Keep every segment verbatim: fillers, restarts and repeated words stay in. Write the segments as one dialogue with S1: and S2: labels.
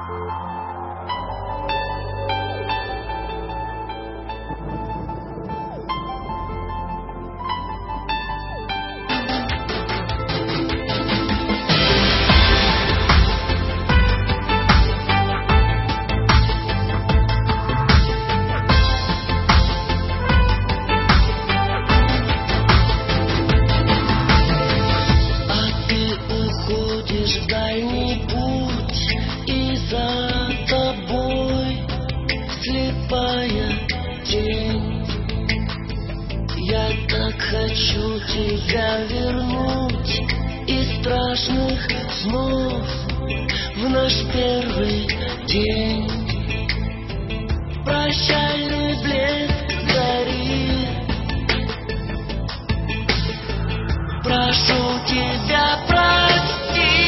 S1: Дальний путь, и за тобой слепая тень. Я так хочу тебя вернуть из страшных снов в наш первый день. Прощальный блеск зари, прошу тебя, прости.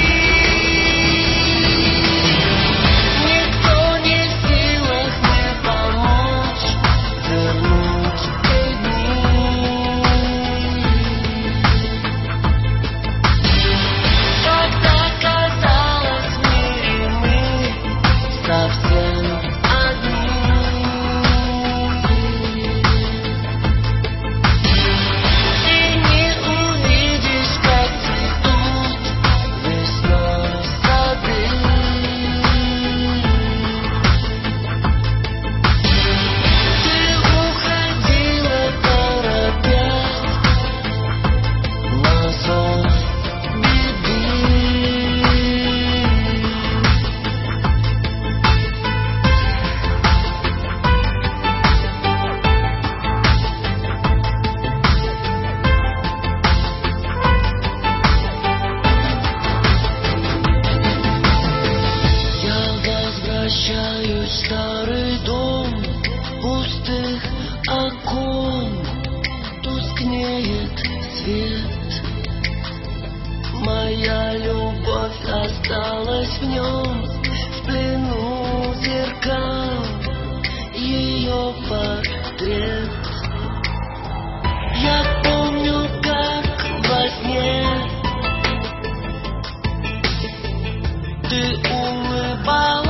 S1: Возвращаюсь в старый дом пустых окон, тускнеет свет. Моя любовь осталась в нем, в плену зеркал, ее портрет. Я помню, как во сне ты улыбалась